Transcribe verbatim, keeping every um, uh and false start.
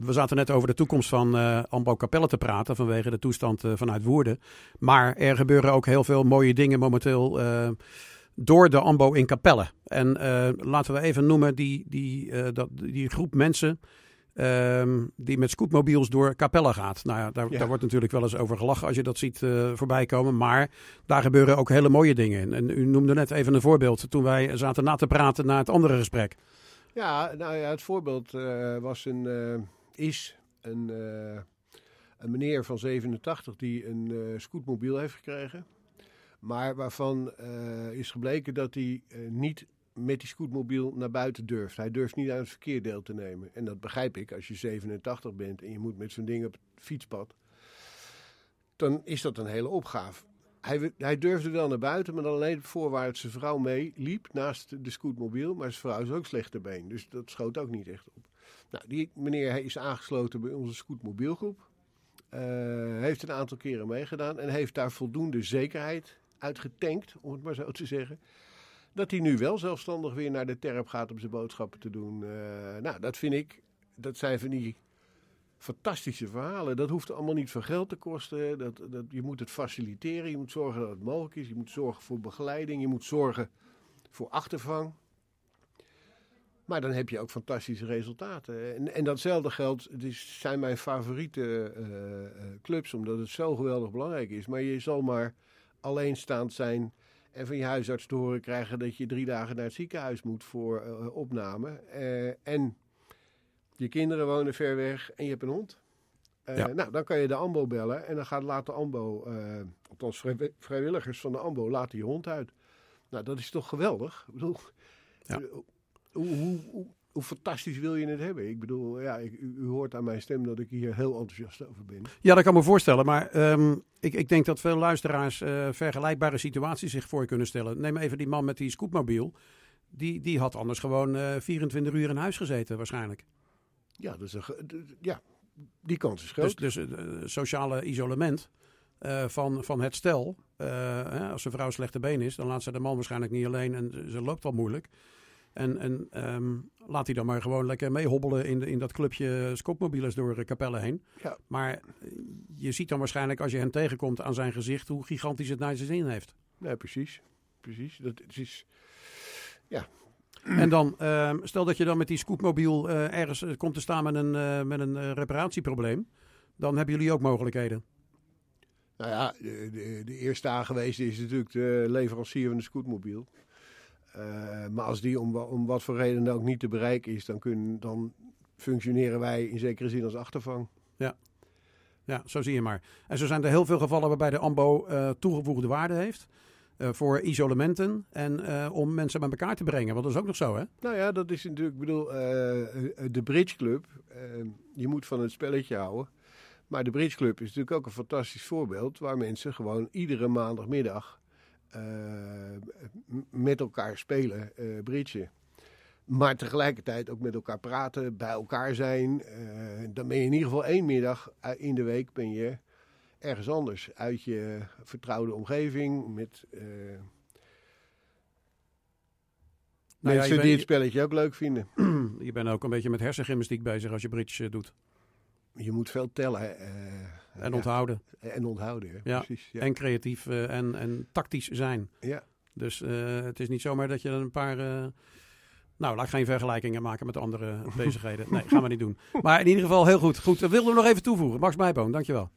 we zaten net over de toekomst van uh, Ambo Capelle te praten vanwege de toestand uh, vanuit Woerden. Maar er gebeuren ook heel veel mooie dingen momenteel uh, door de Ambo in Capelle. En uh, laten we even noemen die, die, uh, dat, die groep mensen uh, die met scootmobiels door Capelle gaat. Nou ja, daar, ja. daar wordt natuurlijk wel eens over gelachen als je dat ziet uh, voorbij komen. Maar daar gebeuren ook hele mooie dingen. En u noemde net even een voorbeeld toen wij zaten na te praten naar het andere gesprek. Ja, nou ja, het voorbeeld uh, was een, uh, is een, uh, een meneer van zevenentachtig die een uh, scootmobiel heeft gekregen. Maar waarvan uh, is gebleken dat hij uh, niet met die scootmobiel naar buiten durft. Hij durft niet aan het verkeer deel te nemen. En dat begrijp ik, als je zevenentachtig bent en je moet met zo'n ding op het fietspad. Dan is dat een hele opgave. Hij, hij durfde wel naar buiten, maar dan alleen op voorwaarde zijn vrouw mee liep naast de scootmobiel. Maar zijn vrouw is ook slechterbeen, dus dat schoot ook niet echt op. Nou, die meneer is aangesloten bij onze scootmobielgroep. Uh, heeft een aantal keren meegedaan en heeft daar voldoende zekerheid uitgetankt, om het maar zo te zeggen. Dat hij nu wel zelfstandig weer naar de terp gaat om zijn boodschappen te doen. Uh, nou, dat vind ik, dat zijn van die fantastische verhalen. Dat hoeft allemaal niet veel geld te kosten. Dat, dat, je moet het faciliteren. Je moet zorgen dat het mogelijk is. Je moet zorgen voor begeleiding. Je moet zorgen voor achtervang. Maar dan heb je ook fantastische resultaten. En, en datzelfde geldt, het is, zijn mijn favoriete uh, uh, clubs, omdat het zo geweldig belangrijk is. Maar je zal maar alleenstaand zijn en van je huisarts te horen krijgen dat je drie dagen naar het ziekenhuis moet voor uh, opname. Uh, en je kinderen wonen ver weg en je hebt een hond. Uh, ja. Nou, dan kan je de Ambo bellen en dan gaat later Ambo, uh, althans vrij, vrijwilligers van de Ambo, laten je hond uit. Nou, dat is toch geweldig? Ik bedoel, ja. uh, hoe, hoe, hoe, hoe fantastisch wil je het hebben? Ik bedoel, ja, ik, u, u hoort aan mijn stem dat ik hier heel enthousiast over ben. Ja, dat kan me voorstellen. Maar um, ik, ik denk dat veel luisteraars uh, vergelijkbare situaties zich voor kunnen stellen. Neem even die man met die scootmobiel. Die, die had anders gewoon uh, vierentwintig uur in huis gezeten waarschijnlijk. Ja, dus een, ja, die kans is groot. Dus, dus uh, sociale isolement uh, van, van het stel. Uh, hè, als een vrouw slechte been is, dan laat ze de man waarschijnlijk niet alleen en ze loopt al moeilijk. En, en um, laat hij dan maar gewoon lekker meehobbelen in, de, in dat clubje scootmobielers door uh, Capelle heen. Ja. Maar je ziet dan waarschijnlijk als je hem tegenkomt aan zijn gezicht hoe gigantisch het naar zijn zin heeft. Ja, precies. Precies. Dat is, ja. En dan, uh, stel dat je dan met die scootmobiel uh, ergens uh, komt te staan met een, uh, met een uh, reparatieprobleem. Dan hebben jullie ook mogelijkheden. Nou ja, de, de, de eerste aangewezen is natuurlijk de leverancier van de scootmobiel. Uh, maar als die om, om wat voor reden ook niet te bereiken is, dan, kunnen, dan functioneren wij in zekere zin als achtervang. Ja. Ja, zo zie je maar. En zo zijn er heel veel gevallen waarbij de Ambo uh, toegevoegde waarde heeft. Uh, voor isolementen en uh, om mensen bij elkaar te brengen. Want dat is ook nog zo, hè? Nou ja, dat is natuurlijk, ik bedoel, uh, de Bridge Club. Uh, je moet van het spelletje houden. Maar de Bridge Club is natuurlijk ook een fantastisch voorbeeld waar mensen gewoon iedere maandagmiddag uh, met elkaar spelen, uh, bridgen. Maar tegelijkertijd ook met elkaar praten, bij elkaar zijn. Uh, dan ben je in ieder geval één middag in de week ben je ergens anders. Uit je vertrouwde omgeving. Met uh, nou mensen ja, bent, die het spelletje ook leuk vinden. Je bent ook een beetje met hersengymnastiek bezig als je bridge uh, doet. Je moet veel tellen. Uh, en ja, onthouden. En onthouden, hè? Ja, precies. Ja. En creatief uh, en, en tactisch zijn. Ja. Dus uh, het is niet zomaar dat je een paar... Uh, nou, laat ik geen vergelijkingen maken met andere bezigheden. Nee, gaan we niet doen. Maar in ieder geval heel goed. Goed, wilden we nog even toevoegen. Max Meijboom, dankjewel.